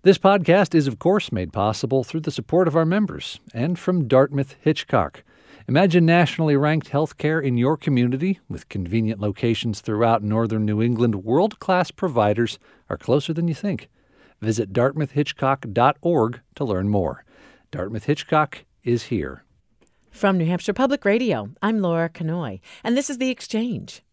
This podcast is, of course, made possible through the support of our members and from Dartmouth Hitchcock. Imagine nationally ranked healthcare in your community with convenient locations throughout northern New England. World-class providers are closer than you think. Visit dartmouthhitchcock.org to learn more. Dartmouth Hitchcock is here. From New Hampshire Public Radio, I'm Laura Kanoy, and this is The Exchange.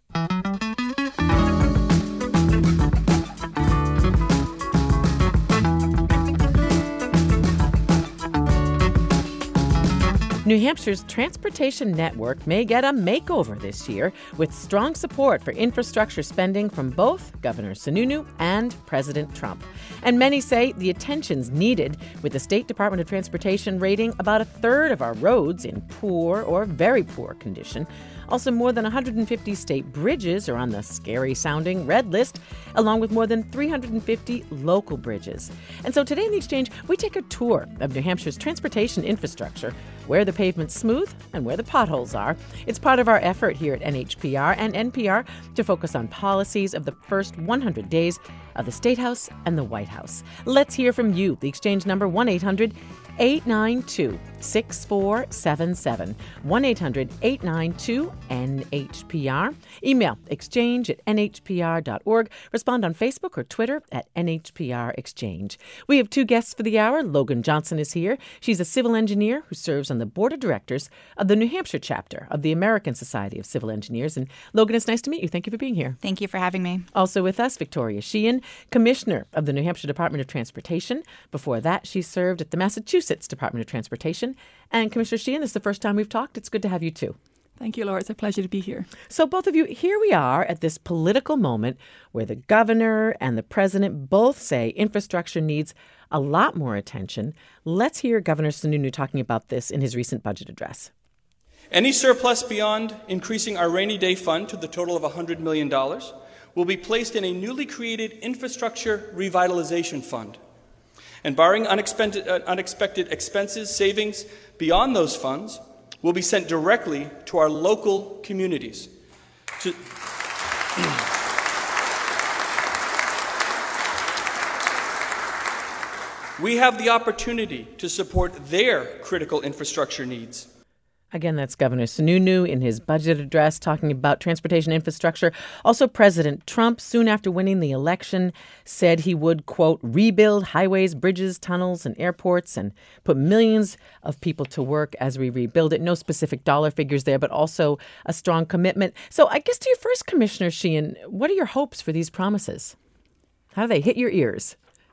New Hampshire's transportation network may get a makeover this year with strong support for infrastructure spending from both Governor Sununu and President Trump. And many say the attention's needed, with the State Department of Transportation rating about a third of our roads in poor or very poor condition. Also, more than 150 state bridges are on the scary-sounding red list, along with more than 350 local bridges. And so today in The Exchange, we take a tour of New Hampshire's transportation infrastructure, where the pavement's smooth and where the potholes are. It's part of our effort here at NHPR and NPR to focus on policies of the first 100 days of the State House and the White House. Let's hear from you. The Exchange number 1-800-892-6477. 1-800-892-NHPR. Email exchange@nhpr.org. Respond on Facebook or Twitter at NHPR Exchange. We have two guests for the hour. Logan Johnson is here. She's a civil engineer who serves on the board of directors of the New Hampshire chapter of the American Society of Civil Engineers. And Logan, it's nice to meet you. Thank you for being here. Thank you for having me. Also with us, Victoria Sheehan, Commissioner of the New Hampshire Department of Transportation. Before that, she served at the Massachusetts Department of Transportation. And Commissioner Sheehan, this is the first time we've talked. It's good to have you too. Thank you, Laura. It's a pleasure to be here. So both of you, here we are at this political moment where the governor and the president both say infrastructure needs a lot more attention. Let's hear Governor Sununu talking about this in his recent budget address. Any surplus beyond increasing our rainy day fund to the total of $100 million will be placed in a newly created infrastructure revitalization fund. And barring unexpected expenses, savings beyond those funds will be sent directly to our local communities. We have the opportunity to support their critical infrastructure needs. Again, that's Governor Sununu in his budget address talking about transportation infrastructure. Also, President Trump, soon after winning the election, said he would, quote, rebuild highways, bridges, tunnels, and airports and put millions of people to work as we rebuild it. No specific dollar figures there, but also a strong commitment. So I guess to your first, Commissioner Sheehan, what are your hopes for these promises? How do they hit your ears?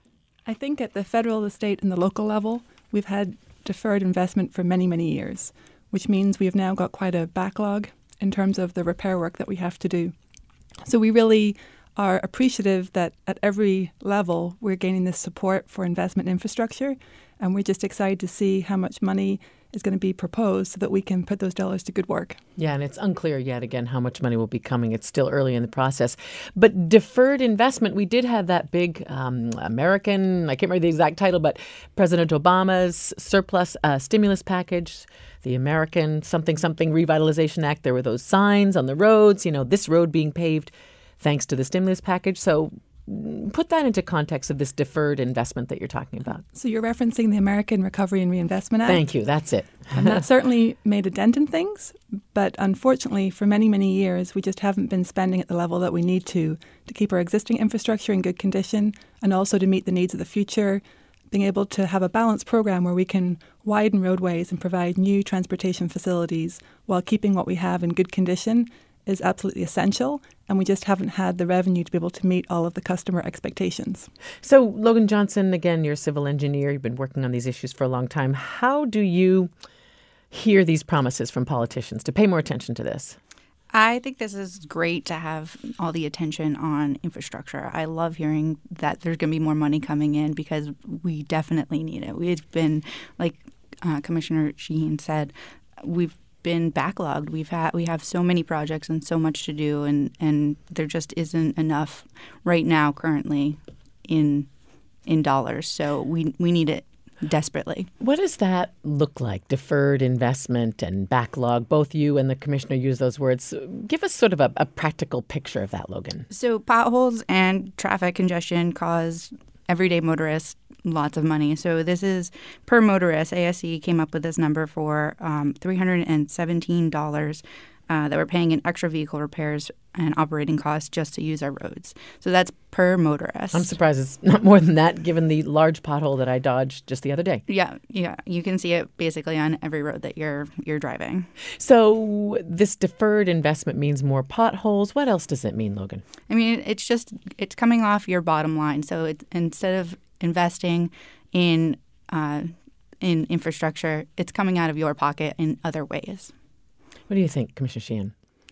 I think at the federal, the state, and the local level, we've had deferred investment for many, many years, which means we have now got quite a backlog in terms of the repair work that we have to do. So we really are appreciative that at every level we're gaining this support for investment infrastructure, and we're just excited to see how much money is going to be proposed so that we can put those dollars to good work. Yeah, and it's unclear yet, again, how much money will be coming. It's still early in the process. But deferred investment, we did have that big American, I can't remember the exact title, but President Obama's surplus stimulus package, the American something Revitalization Act. There were those signs on the roads, this road being paved thanks to the stimulus package. So put that into context of this deferred investment that you're talking about. So you're referencing the American Recovery and Reinvestment Act? Thank you. That's it. And that certainly made a dent in things. But unfortunately, for many, many years, we just haven't been spending at the level that we need to keep our existing infrastructure in good condition and also to meet the needs of the future, being able to have a balanced program where we can widen roadways and provide new transportation facilities while keeping what we have in good condition is absolutely essential, and we just haven't had the revenue to be able to meet all of the customer expectations. So, Logan Johnson, again, you're a civil engineer. You've been working on these issues for a long time. How do you hear these promises from politicians to pay more attention to this? I think this is great to have all the attention on infrastructure. I love hearing that there's going to be more money coming in because we definitely need it. We've been, like Commissioner Sheehan said, we've been backlogged. We have so many projects and so much to do, and there just isn't enough right now currently in dollars. So we need it desperately. What does that look like? Deferred investment and backlog. Both you and the commissioner use those words. Give us sort of a practical picture of that, Logan. So potholes and traffic congestion cause everyday motorists lots of money. So this is per motorist. ASC came up with this number for $317 that we're paying in extra vehicle repairs and operating costs just to use our roads. So that's per motorist. I'm surprised it's not more than that, given the large pothole that I dodged just the other day. Yeah. You can see it basically on every road that you're driving. So this deferred investment means more potholes. What else does it mean, Logan? I mean, it's coming off your bottom line. So instead of investing in infrastructure, it's coming out of your pocket in other ways. What do you think, Commissioner Sheehan?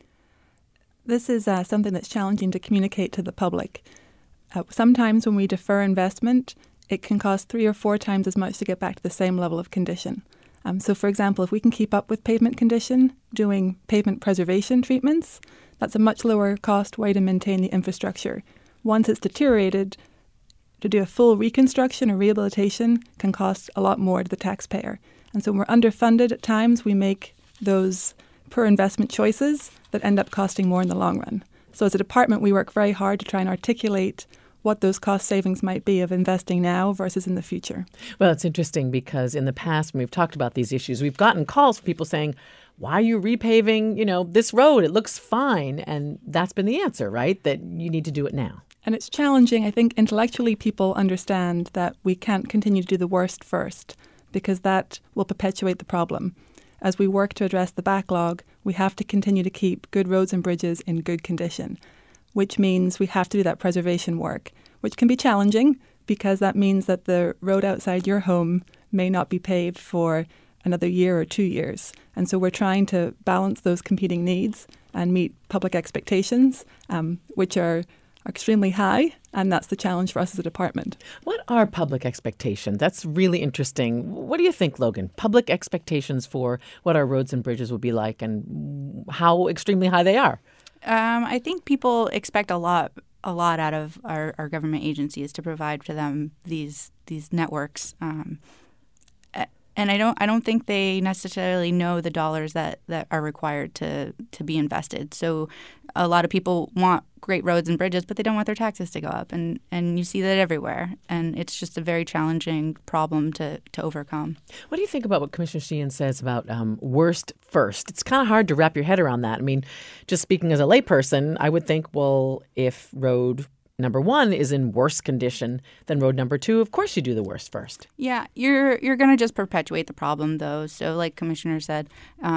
This is something that's challenging to communicate to the public. Sometimes when we defer investment, it can cost 3 or 4 times as much to get back to the same level of condition. So, for example, if we can keep up with pavement condition, doing pavement preservation treatments, that's a much lower cost way to maintain the infrastructure. Once it's deteriorated, to do a full reconstruction or rehabilitation can cost a lot more to the taxpayer. And so when we're underfunded at times, we make those per investment choices that end up costing more in the long run. So as a department, we work very hard to try and articulate what those cost savings might be of investing now versus in the future. Well, it's interesting because in the past, when we've talked about these issues, we've gotten calls from people saying, why are you repaving, this road? It looks fine. And that's been the answer, right? That you need to do it now. And it's challenging. I think intellectually people understand that we can't continue to do the worst first because that will perpetuate the problem. As we work to address the backlog, we have to continue to keep good roads and bridges in good condition, which means we have to do that preservation work, which can be challenging because that means that the road outside your home may not be paved for another year or 2 years. And so we're trying to balance those competing needs and meet public expectations, which are extremely high, and that's the challenge for us as a department. What are public expectations? That's really interesting. What do you think, Logan? Public expectations for what our roads and bridges will be like and how extremely high they are? I think people expect a lot out of our government agencies to provide to them these networks. And I don't think they necessarily know the dollars that are required to be invested. So a lot of people want great roads and bridges, but they don't want their taxes to go up. And you see that everywhere. And it's just a very challenging problem to overcome. What do you think about what Commissioner Sheehan says about worst first? It's kind of hard to wrap your head around that. I mean, just speaking as a layperson, I would think, well, if road number 1 is in worse condition than road number 2, of course you do the worst first. Yeah, you're going to just perpetuate the problem, though. So like Commissioner said,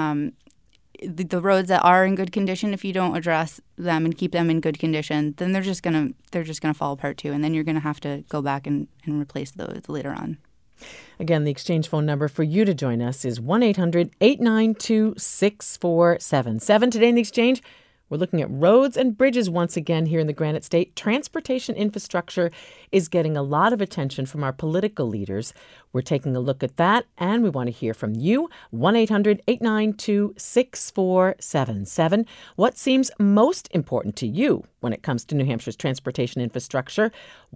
the roads that are in good condition, if you don't address them and keep them in good condition, then they're just gonna fall apart too, and then you're gonna have to go back and replace those later on. Again, the exchange phone number for you to join us is 1-800-892-6477. Today in the exchange, we're looking at roads and bridges once again here in the Granite State. Transportation infrastructure is getting a lot of attention from our political leaders. We're taking a look at that, and we want to hear from you. 1-800-892-6477. What seems most important to you when it comes to New Hampshire's transportation infrastructure?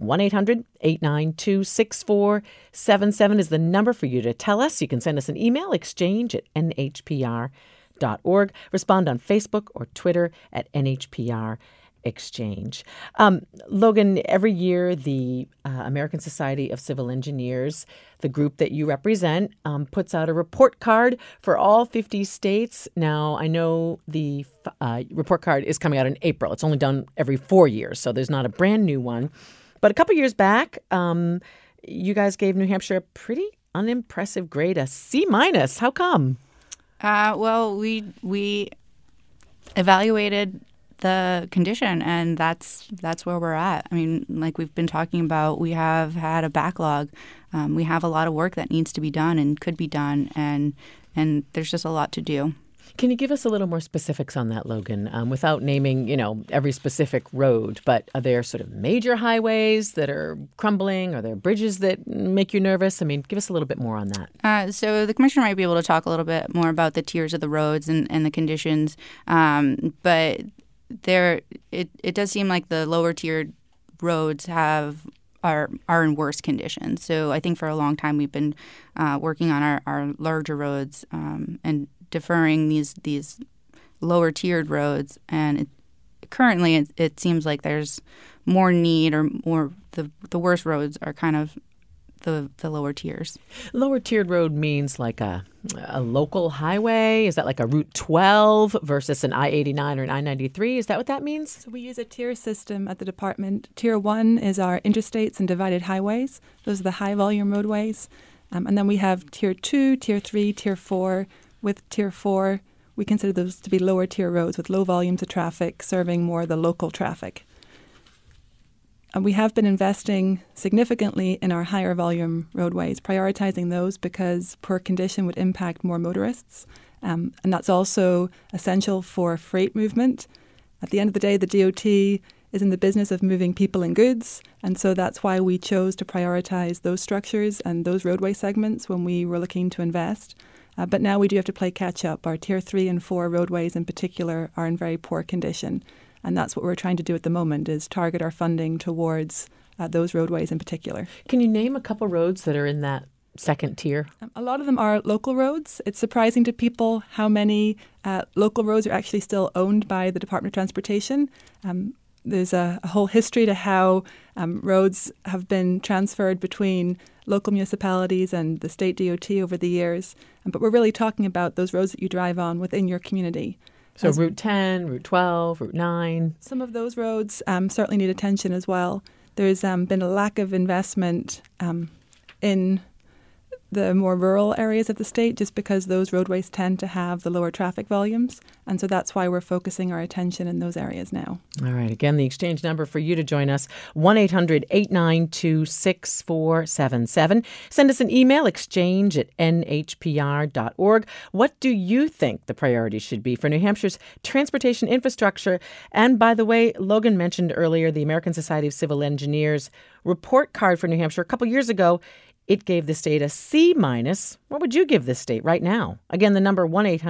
1-800-892-6477 is the number for you to tell us. You can send us an email, exchange@nhpr.org. Respond on Facebook or Twitter at NHPR Exchange. Logan, every year the American Society of Civil Engineers, the group that you represent, puts out a report card for all 50 states. Now, I know the report card is coming out in April. It's only done every 4 years, so there's not a brand new one. But a couple years back, you guys gave New Hampshire a pretty unimpressive grade, a C-. How come? Well, we evaluated the condition, and that's where we're at. I mean, like we've been talking about, we have had a backlog. We have a lot of work that needs to be done and could be done, and there's just a lot to do. Can you give us a little more specifics on that, Logan, without naming, every specific road? But are there sort of major highways that are crumbling? Are there bridges that make you nervous? I mean, give us a little bit more on that. So the commissioner might be able to talk a little bit more about the tiers of the roads and the conditions. But it does seem like the lower tiered roads are in worse condition. So I think for a long time we've been working on our larger roads and deferring these lower tiered roads, and currently it seems like there's more need, or more the worst roads are kind of the lower tiers. Lower tiered road means like a local highway? Is that like a Route 12 versus an I-89 or an I-93? Is that what that means? So we use a tier system at the department. Tier 1 is our interstates and divided highways. Those are the high-volume roadways. And then we have Tier 2, Tier 3, Tier 4. With Tier 4, we consider those to be lower tier roads with low volumes of traffic, serving more the local traffic. And we have been investing significantly in our higher volume roadways, prioritizing those because poor condition would impact more motorists. And that's also essential for freight movement. At the end of the day, the DOT is in the business of moving people and goods. And so that's why we chose to prioritize those structures and those roadway segments when we were looking to invest. But now we do have to play catch up. Our Tier 3 and 4 roadways in particular are in very poor condition. And that's what we're trying to do at the moment, is target our funding towards those roadways in particular. Can you name a couple roads that are in that second tier? A lot of them are local roads. It's surprising to people how many local roads are actually still owned by the Department of Transportation. There's a whole history to how roads have been transferred between local municipalities and the state DOT over the years. But we're really talking about those roads that you drive on within your community. So Route 10, Route 12, Route 9. Some of those roads certainly need attention as well. There's been a lack of investment in the more rural areas of the state just because those roadways tend to have the lower traffic volumes. And so that's why we're focusing our attention in those areas now. All right. Again, the exchange number for you to join us, 1-800-892-6477. Send us an email, exchange@nhpr.org. What do you think the priorities should be for New Hampshire's transportation infrastructure? And by the way, Logan mentioned earlier the American Society of Civil Engineers report card for New Hampshire a couple years ago. It gave the state a C-. What would you give this state right now? Again, the number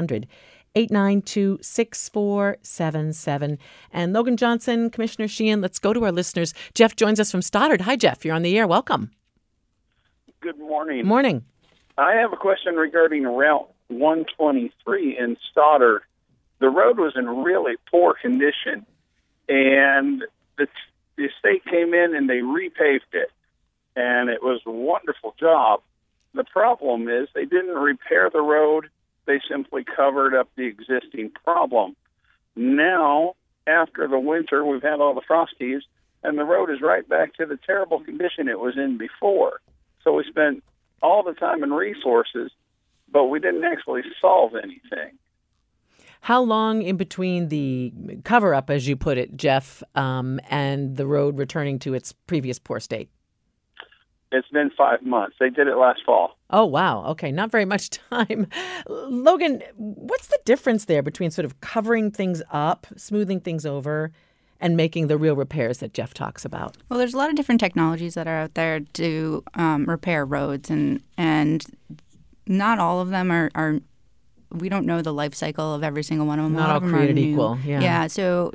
1-800-892-6477. And Logan Johnson, Commissioner Sheehan, let's go to our listeners. Jeff joins us from Stoddard. Hi, Jeff. You're on the air. Welcome. Good morning. Morning. I have a question regarding Route 123 in Stoddard. The road was in really poor condition, and the state came in and they repaved it. And it was a wonderful job. The problem is they didn't repair the road. They simply covered up the existing problem. Now, after the winter, we've had all the frost heaves, and the road is right back to the terrible condition it was in before. So we spent all the time and resources, but we didn't actually solve anything. How long in between the cover-up, as you put it, Jeff, and the road returning to its previous poor state? It's been 5 months. They did it last fall. Oh, wow. Okay, not very much time. Logan, what's the difference there between sort of covering things up, smoothing things over, and making the real repairs that Jeff talks about? Well, there's a lot of different technologies that are out there to repair roads, and not all of them are we don't know the life cycle of every single one of them. Not all created equal. Yeah. So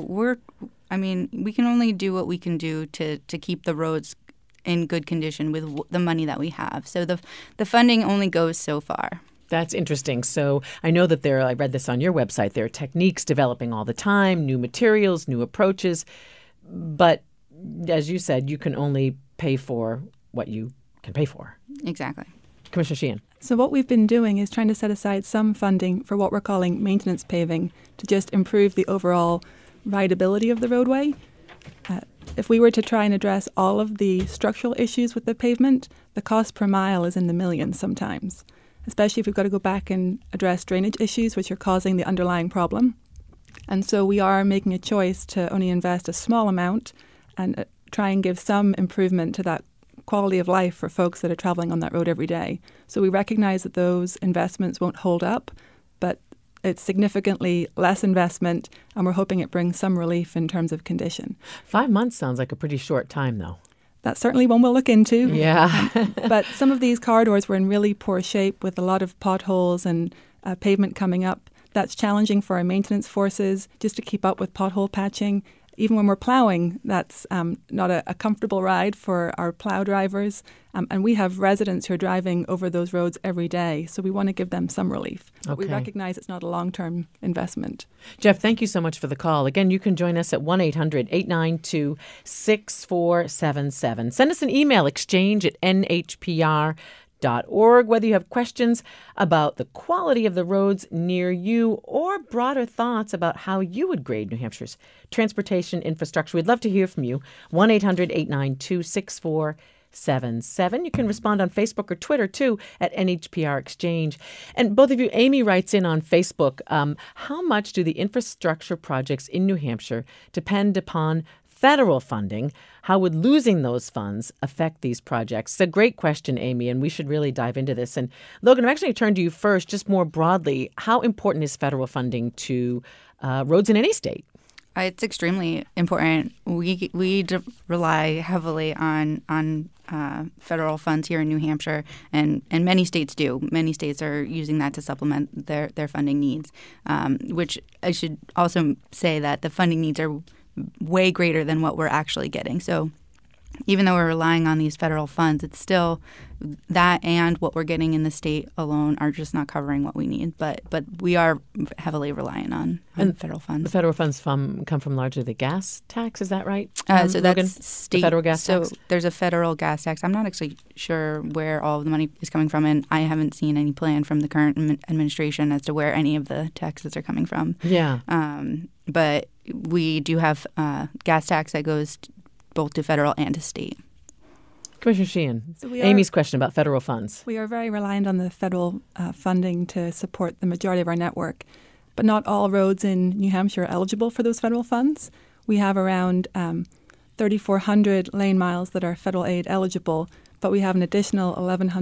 we can only do what we can do to keep the roads in good condition with the money that we have. So the funding only goes so far. That's interesting. So I know that I read this on your website, there are techniques developing all the time, new materials, new approaches. But as you said, you can only pay for what you can pay for. Exactly. Commissioner Sheehan. So what we've been doing is trying to set aside some funding for what we're calling maintenance paving to just improve the overall rideability of the roadway. If we were to try and address all of the structural issues with the pavement, the cost per mile is in the millions sometimes, especially if we've got to go back and address drainage issues, which are causing the underlying problem. And so we are making a choice to only invest a small amount and try and give some improvement to that quality of life for folks that are traveling on that road every day. So we recognize that those investments won't hold up, but it's significantly less investment, and we're hoping it brings some relief in terms of condition. 5 months sounds like a pretty short time, though. That's certainly one we'll look into. Yeah. But some of these corridors were in really poor shape with a lot of potholes and pavement coming up. That's challenging for our maintenance forces just to keep up with pothole patching. even when we're plowing, that's not a comfortable ride for our plow drivers. And we have residents who are driving over those roads every day, so we want to give them some relief. But we recognize it's not a long-term investment. Jeff, thank you so much for the call. Again, you can join us at 1-800-892-6477. Send us an email, exchange@nhpr.org, whether you have questions about the quality of the roads near you or broader thoughts about how you would grade New Hampshire's transportation infrastructure. We'd love to hear from you. 1-800-892-6477. You can respond on Facebook or Twitter, too, at NHPR Exchange. And both of you, Amy writes in on Facebook, how much do the infrastructure projects in New Hampshire depend upon federal funding? How would losing those funds affect these projects? It's a great question, Amy, and we should really dive into this. And Logan, I'm actually going to turn to you first, just more broadly. How important is federal funding to roads in any state? It's extremely important. We rely heavily on federal funds here in New Hampshire, and many states do. Many states are using that to supplement their funding needs, which I should also say that the funding needs are way greater than what we're actually getting. So even though we're relying on these federal funds, it's still that and what we're getting in the state alone are just not covering what we need. But we are heavily reliant on federal funds. The federal funds come from largely the gas tax, is that right? So that's state. The federal gas tax? So there's a federal gas tax. I'm not actually sure where all of the money is coming from, and I haven't seen any plan from the current administration as to where any of the taxes are coming from. Yeah. But we do have gas tax that goes both to federal and to state. Commissioner Sheehan, Amy's question about federal funds. We are very reliant on the federal funding to support the majority of our network, but not all roads in New Hampshire are eligible for those federal funds. We have around 3,400 lane miles that are federal aid eligible, but we have an additional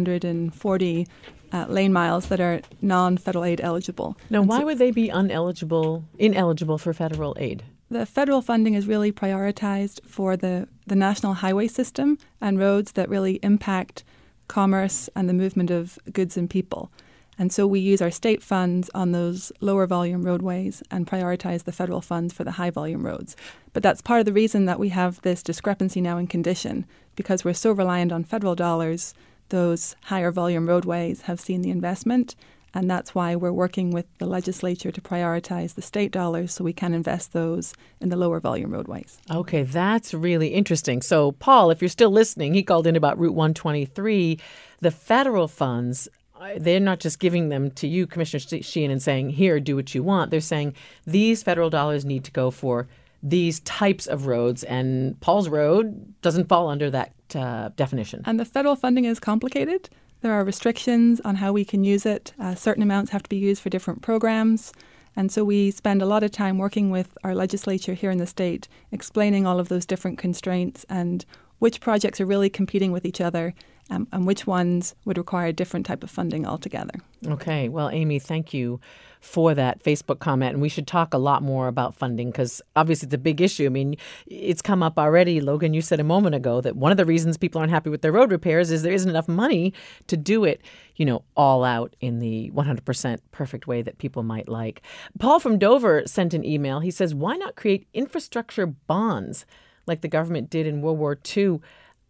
1,140 lane miles that are non-federal aid eligible. Now, why would they be ineligible for federal aid? The federal funding is really prioritized for the national highway system and roads that really impact commerce and the movement of goods and people. And so we use our state funds on those lower volume roadways and prioritize the federal funds for the high volume roads. But that's part of the reason that we have this discrepancy now in condition, because we're so reliant on federal dollars. Those higher volume roadways have seen the investment, and that's why we're working with the legislature to prioritize the state dollars so we can invest those in the lower volume roadways. Okay, that's really interesting. So, Paul, if you're still listening, he called in about Route 123. The federal funds, they're not just giving them to you, Commissioner Sheehan, and saying, here, do what you want. They're saying these federal dollars need to go for these types of roads, and Paul's road doesn't fall under that definition. And the federal funding is complicated. There are restrictions on how we can use it. Certain amounts have to be used for different programs. And so we spend a lot of time working with our legislature here in the state, explaining all of those different constraints and which projects are really competing with each other and which ones would require a different type of funding altogether. Okay. Well, Amy, thank you for that Facebook comment. And we should talk a lot more about funding because obviously it's a big issue. I mean, it's come up already. Logan, you said a moment ago that one of the reasons people aren't happy with their road repairs is there isn't enough money to do it, all out in the 100% perfect way that people might like. Paul from Dover sent an email. He says, why not create infrastructure bonds like the government did in World War II?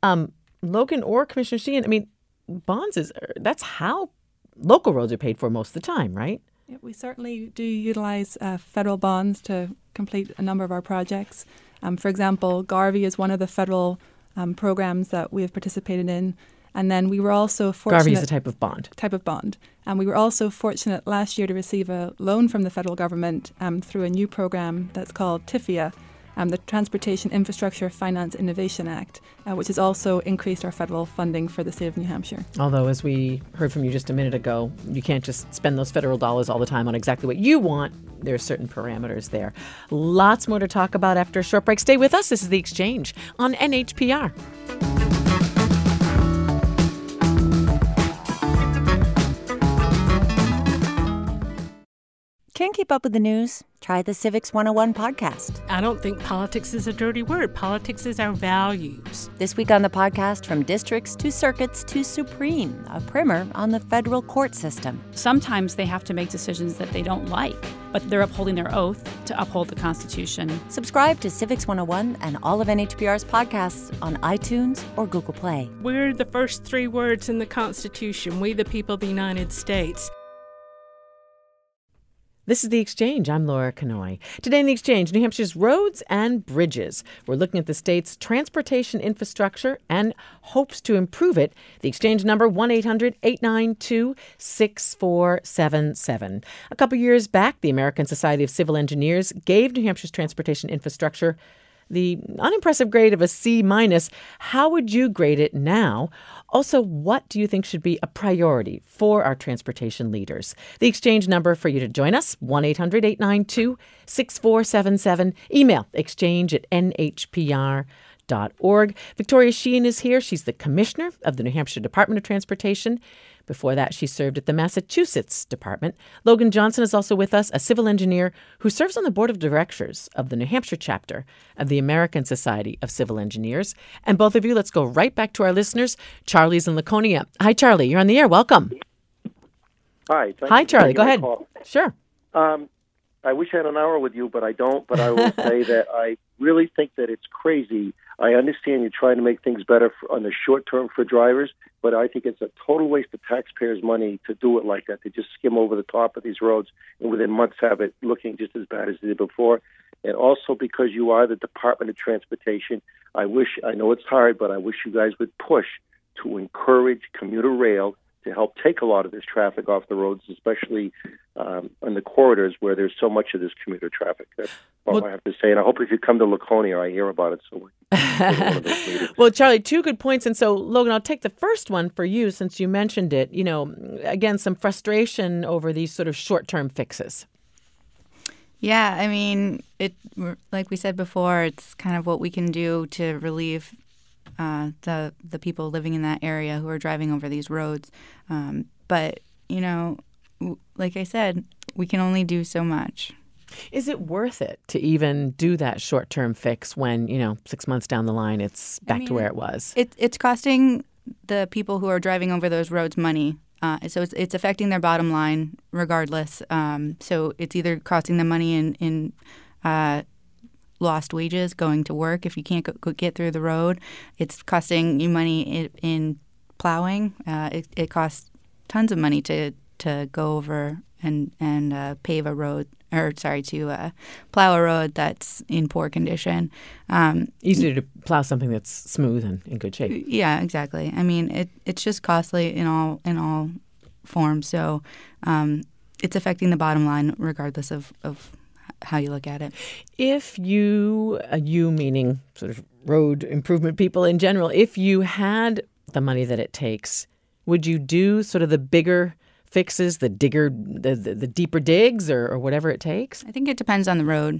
Logan or Commissioner Sheehan, bonds that's how local roads are paid for most of the time, right? Yeah, we certainly do utilize federal bonds to complete a number of our projects. For example, Garvey is one of the federal programs that we have participated in. And then we were also fortunate... Garvey is a type of bond. And we were also fortunate last year to receive a loan from the federal government through a new program that's called TIFIA, the Transportation Infrastructure Finance Innovation Act, which has also increased our federal funding for the state of New Hampshire. Although, as we heard from you just a minute ago, you can't just spend those federal dollars all the time on exactly what you want. There are certain parameters there. Lots more to talk about after a short break. Stay with us. This is The Exchange on NHPR. can't keep up with the news? Try the Civics 101 podcast. I don't think politics is a dirty word. Politics is our values. This week on the podcast, from districts to circuits to Supreme, a primer on the federal court system. Sometimes they have to make decisions that they don't like, but they're upholding their oath to uphold the Constitution. Subscribe to Civics 101 and all of NHPR's podcasts on iTunes or Google Play. We're the first three words in the Constitution. We the people of the United States. This is The Exchange. I'm Laura Kanoy. Today in The Exchange, New Hampshire's roads and bridges. We're looking at the state's transportation infrastructure and hopes to improve it. The Exchange number, 1-800-892-6477. A couple years back, the American Society of Civil Engineers gave New Hampshire's transportation infrastructure the unimpressive grade of a C-. How would you grade it now? Also, what do you think should be a priority for our transportation leaders? The Exchange number for you to join us, 1-800-892-6477. Email exchange@nhpr.org. Victoria Sheehan is here. She's the Commissioner of the New Hampshire Department of Transportation. Before that, she served at the Massachusetts Department. Logan Johnson is also with us, a civil engineer who serves on the board of directors of the New Hampshire chapter of the American Society of Civil Engineers. And both of you, let's go right back to our listeners. Charlie's in Laconia. Hi, Charlie. You're on the air. Welcome. Hi. Hi, Charlie. Go ahead. Sure. I wish I had an hour with you, but I don't. But I will say that I really think that it's crazy. I understand you're trying to make things better on the short term for drivers, but I think it's a total waste of taxpayers' money to do it like that, to just skim over the top of these roads and within months have it looking just as bad as it did before. And also because you are the Department of Transportation, I know it's hard, but I wish you guys would push to encourage commuter rail to help take a lot of this traffic off the roads, especially on the corridors where there's so much of this commuter traffic. That's all I have to say. And I hope if you come to Laconia, I hear about it. So well, Charlie, two good points. And so, Logan, I'll take the first one for you since you mentioned it. You know, again, some frustration over these sort of short-term fixes. Yeah, I mean, like we said before, it's kind of what we can do to relieve the people living in that area who are driving over these roads. But, you know, like I said, we can only do so much. Is it worth it to even do that short-term fix when, 6 months down the line it's back to where it was? It's costing the people who are driving over those roads money. So it's affecting their bottom line regardless. So it's either costing them money in lost wages going to work if you can't get through the road. It's costing you money in plowing. It costs tons of money to go over and pave a road, to plow a road that's in poor condition. Easier to plow something that's smooth and in good shape. Yeah, exactly. I mean, it's just costly in all forms. So it's affecting the bottom line regardless of how you look at it. If you meaning sort of road improvement people in general, if you had the money that it takes, would you do sort of the bigger fixes, the deeper digs or whatever it takes? I think it depends on the road.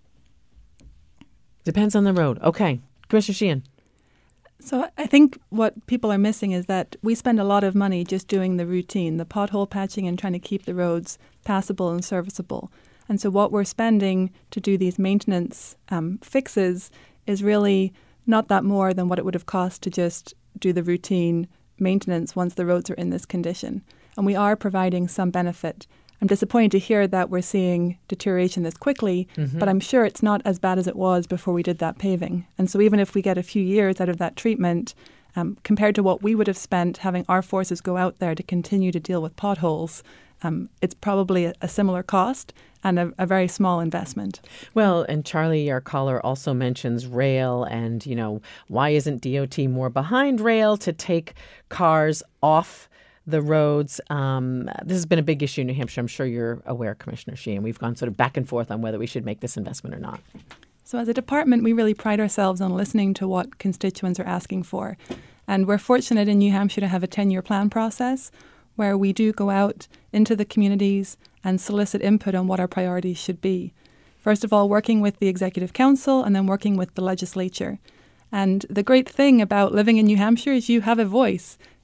Depends on the road. Okay. Commissioner Sheehan. So I think what people are missing is that we spend a lot of money just doing the routine, the pothole patching and trying to keep the roads passable and serviceable. And so what we're spending to do these maintenance fixes is really not that more than what it would have cost to just do the routine maintenance once the roads are in this condition. And we are providing some benefit. I'm disappointed to hear that we're seeing deterioration this quickly, but I'm sure it's not as bad as it was before we did that paving. And so even if we get a few years out of that treatment, compared to what we would have spent having our forces go out there to continue to deal with potholes, it's probably a similar cost and a very small investment. Well, and Charlie, our caller, also mentions rail and, why isn't DOT more behind rail to take cars off the roads? This has been a big issue in New Hampshire. I'm sure you're aware, Commissioner Sheehan. We've gone sort of back and forth on whether we should make this investment or not. So as a department, we really pride ourselves on listening to what constituents are asking for. And we're fortunate in New Hampshire to have a 10-year plan process where we do go out into the communities and solicit input on what our priorities should be. First of all, working with the Executive Council and then working with the legislature. And the great thing about living in New Hampshire is you have a voice.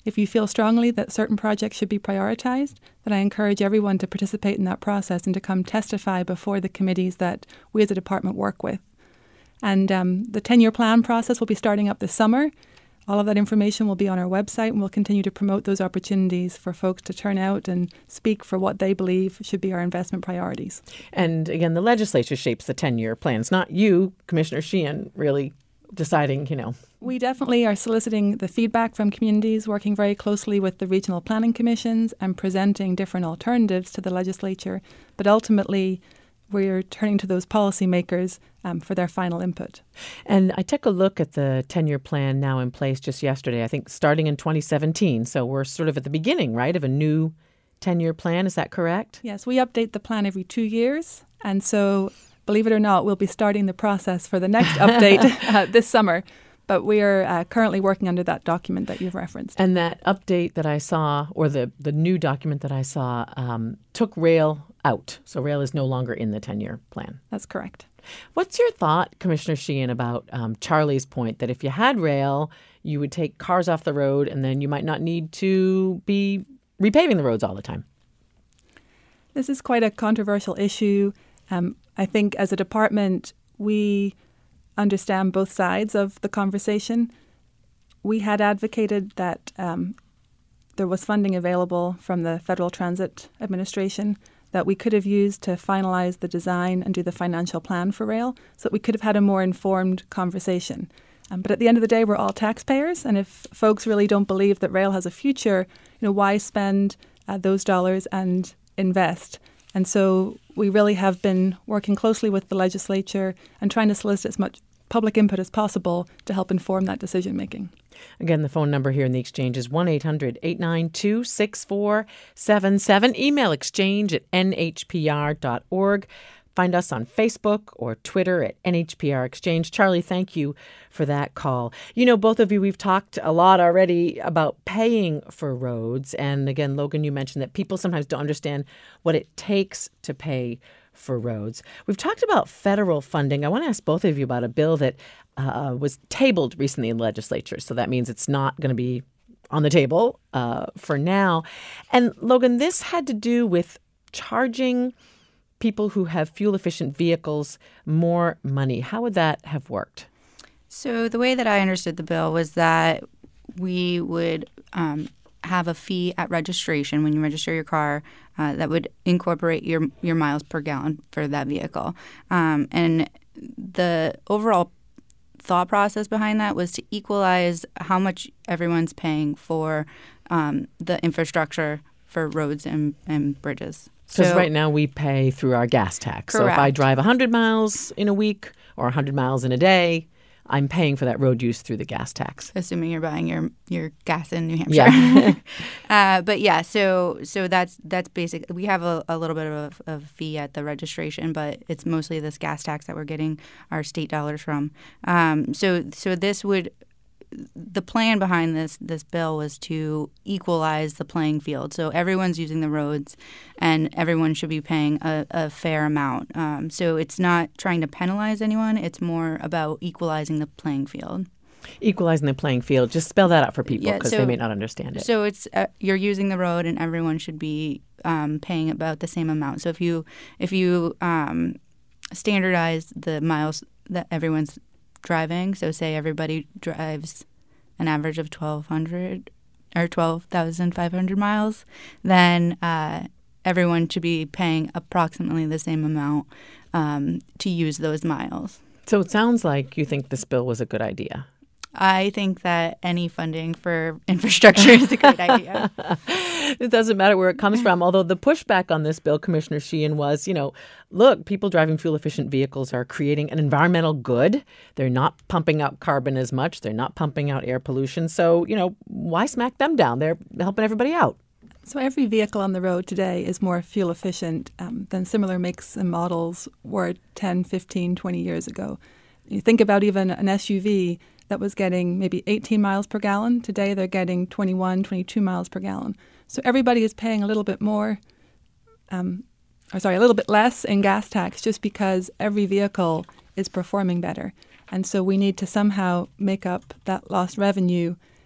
If you feel strongly that certain projects should be prioritized, then I encourage everyone to participate in that process and to come testify before the committees that we as a department work with. And the 10-year plan process will be starting up this summer. All of that information will be on our website, and we'll continue to promote those opportunities for folks to turn out and speak for what they believe should be our investment priorities. And again, the legislature shapes the 10-year plan. It's not you, Commissioner Sheehan, really deciding, We definitely are soliciting the feedback from communities, working very closely with the regional planning commissions and presenting different alternatives to the legislature. But ultimately, we're turning to those policymakers for their final input. And I took a look at the 10-year plan now in place just yesterday, I think starting in 2017. So we're sort of at the beginning, right, of a new 10-year plan. Is that correct? Yes, we update the plan every 2 years. And so, believe it or not, we'll be starting the process for the next update this summer. But we are currently working under that document that you've referenced. And that update that I saw, or the new document that I saw, took rail out. So rail is no longer in the 10-year plan. That's correct. What's your thought, Commissioner Sheehan, about Charlie's point that if you had rail, you would take cars off the road and then you might not need to be repaving the roads all the time? This is quite a controversial issue. I think as a department, we understand both sides of the conversation. We had advocated that there was funding available from the Federal Transit Administration that we could have used to finalize the design and do the financial plan for rail, so that we could have had a more informed conversation. But at the end of the day, we're all taxpayers, and if folks really don't believe that rail has a future, why spend those dollars and invest? And so we really have been working closely with the legislature and trying to solicit as much public input as possible to help inform that decision making. Again, the phone number here in the Exchange is 1-800-892-6477. Email exchange@nhpr.org. Find us on Facebook or Twitter at NHPR Exchange. Charlie, thank you for that call. Both of you, we've talked a lot already about paying for roads. And again, Logan, you mentioned that people sometimes don't understand what it takes to pay for roads. We've talked about federal funding. I want to ask both of you about a bill that was tabled recently in the legislature. So that means it's not going to be on the table for now. And Logan, this had to do with charging people who have fuel-efficient vehicles more money. How would that have worked? So the way that I understood the bill was that we would have a fee at registration when you register your car that would incorporate your miles per gallon for that vehicle. And the overall thought process behind that was to equalize how much everyone's paying for the infrastructure for roads and bridges. Because right now we pay through our gas tax. Correct. So if I drive 100 miles in a week or 100 miles in a day, I'm paying for that road use through the gas tax. Assuming you're buying your gas in New Hampshire. Yeah. But yeah, so that's basic. We have a little bit of a fee at the registration, but it's mostly this gas tax that we're getting our state dollars from. So this would. The plan behind this bill was to equalize the playing field. So everyone's using the roads and everyone should be paying a fair amount. So it's not trying to penalize anyone. It's more about equalizing the playing field. Equalizing the playing field. Just spell that out for people because they may not understand it. So it's you're using the road and everyone should be paying about the same amount. So if you standardize the miles that everyone's driving, so say everybody drives an average of 1,200 or 12,500 miles, then everyone should be paying approximately the same amount to use those miles. So it sounds like you think this bill was a good idea. I think that any funding for infrastructure is a great idea. It doesn't matter where it comes from. Although the pushback on this bill, Commissioner Sheehan, was, look, people driving fuel-efficient vehicles are creating an environmental good. They're not pumping out carbon as much. They're not pumping out air pollution. So, why smack them down? They're helping everybody out. So every vehicle on the road today is more fuel efficient than similar makes and models were 10, 15, 20 years ago. You think about even an SUV that was getting maybe 18 miles per gallon. Today they're getting 21, 22 miles per gallon. So everybody is paying a little bit more, a little bit less in gas tax just because every vehicle is performing better. And so we need to somehow make up that lost revenue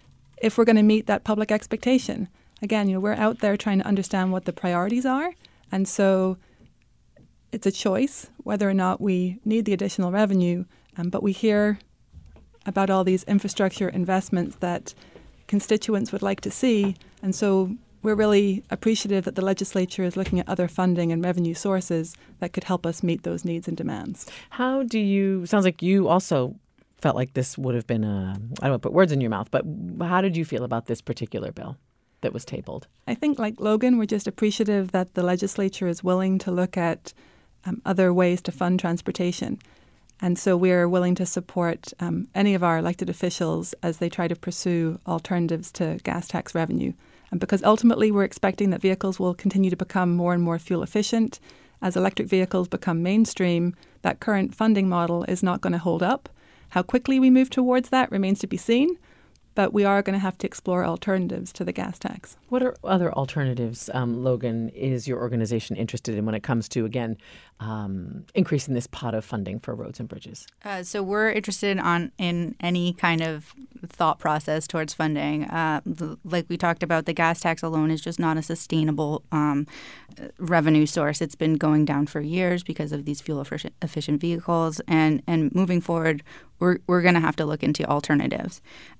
if we're going to meet that public expectation. Again, we're out there trying to understand what the priorities are, and so it's a choice whether or not we need the additional revenue, but we hear about all these infrastructure investments that constituents would like to see, and so we're really appreciative that the legislature is looking at other funding and revenue sources that could help us meet those needs and demands. Sounds like you also felt like this would have been I don't want to put words in your mouth, but how did you feel about this particular bill that was tabled? I think, like Logan, we're just appreciative that the legislature is willing to look at other ways to fund transportation. And so we're willing to support any of our elected officials as they try to pursue alternatives to gas tax revenue. And because ultimately we're expecting that vehicles will continue to become more and more fuel efficient. As electric vehicles become mainstream, that current funding model is not going to hold up. How quickly we move towards that remains to be seen. But we are going to have to explore alternatives to the gas tax. What are other alternatives, Logan, is your organization interested in when it comes to, again, increasing this pot of funding for roads and bridges? So we're interested in any kind of thought process towards funding. Like we talked about, the gas tax alone is just not a sustainable revenue source. It's been going down for years because of these fuel efficient vehicles. And moving forward, we're going to have to look into alternatives.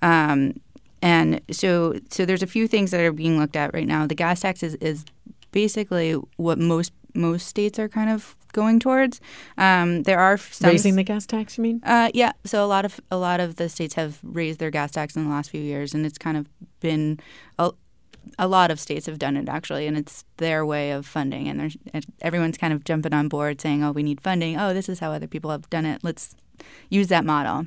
And so there's a few things that are being looked at right now. The gas tax is basically what most states are kind of going towards. There are some raising the gas tax, you mean? Yeah. So a lot of the states have raised their gas tax in the last few years, and it's kind of been a lot of states have done it actually, and it's their way of funding. And everyone's kind of jumping on board, saying, "Oh, we need funding. Oh, this is how other people have done it. Let's use that model."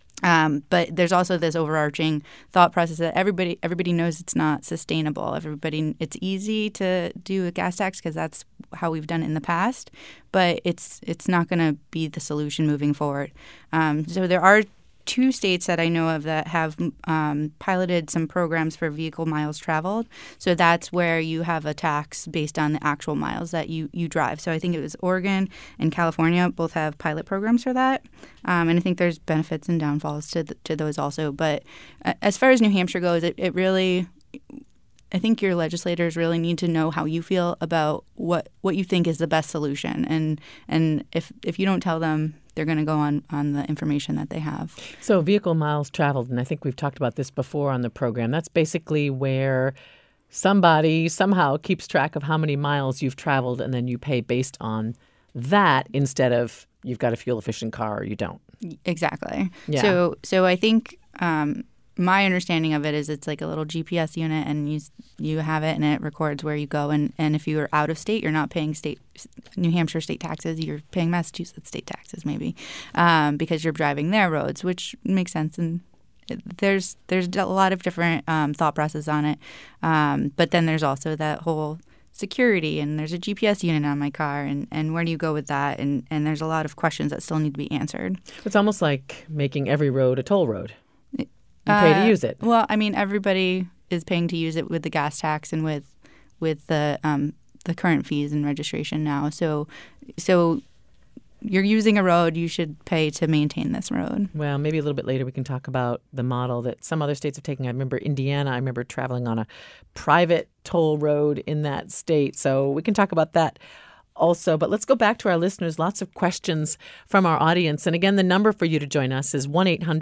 But there's also this overarching thought process that everybody knows it's not sustainable. It's easy to do a gas tax because that's how we've done it in the past, but it's not going to be the solution moving forward. So there are two states that I know of that have piloted some programs for vehicle miles traveled. So that's where you have a tax based on the actual miles that you drive. So I think it was Oregon and California both have pilot programs for that. And I think there's benefits and downfalls to those also. But as far as New Hampshire goes, it really, I think your legislators really need to know how you feel about what you think is the best solution. And if you don't tell them, they're going to go on the information that they have. So vehicle miles traveled, and I think we've talked about this before on the program, that's basically where somebody somehow keeps track of how many miles you've traveled, and then you pay based on that instead of you've got a fuel-efficient car or you don't. Exactly. Yeah. So I think my understanding of it is it's like a little GPS unit, and you have it, and it records where you go. And if you are out of state, you're not paying New Hampshire state taxes. You're paying Massachusetts state taxes maybe because you're driving their roads, which makes sense. And there's a lot of different thought process on it. But then there's also that whole security, and there's a GPS unit on my car, and where do you go with that? And there's a lot of questions that still need to be answered. It's almost like making every road a toll road. You pay to use it. Well, I mean, everybody is paying to use it with the gas tax and with the current fees and registration now. So you're using a road, you should pay to maintain this road. Well, maybe a little bit later we can talk about the model that some other states have taken. I remember Indiana. I remember traveling on a private toll road in that state. So we can talk about that also. But let's go back to our listeners. Lots of questions from our audience. And again, the number for you to join us is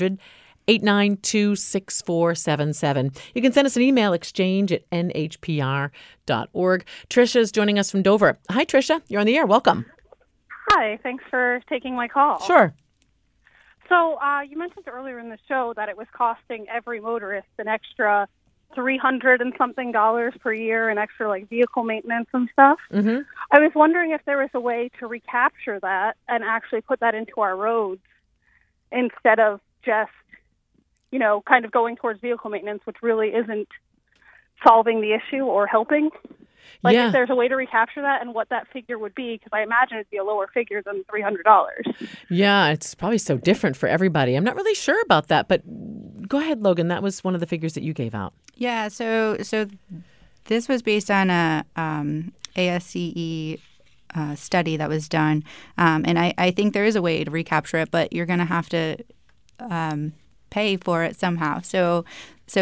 1-800-892-6477. You can send us an email, exchange@nhpr.org. Tricia is joining us from Dover. Hi, Tricia. You're on the air. Welcome. Hi. Thanks for taking my call. Sure. So you mentioned earlier in the show that it was costing every motorist an extra $300 and something per year in extra vehicle maintenance and stuff. Mm-hmm. I was wondering if there was a way to recapture that and actually put that into our roads instead of just kind of going towards vehicle maintenance, which really isn't solving the issue or helping. If there's a way to recapture that and what that figure would be, because I imagine it'd be a lower figure than $300. Yeah, it's probably so different for everybody. I'm not really sure about that, but go ahead, Logan. That was one of the figures that you gave out. Yeah, so this was based on a ASCE study that was done, and I think there is a way to recapture it, but you're going to have to pay for it somehow. So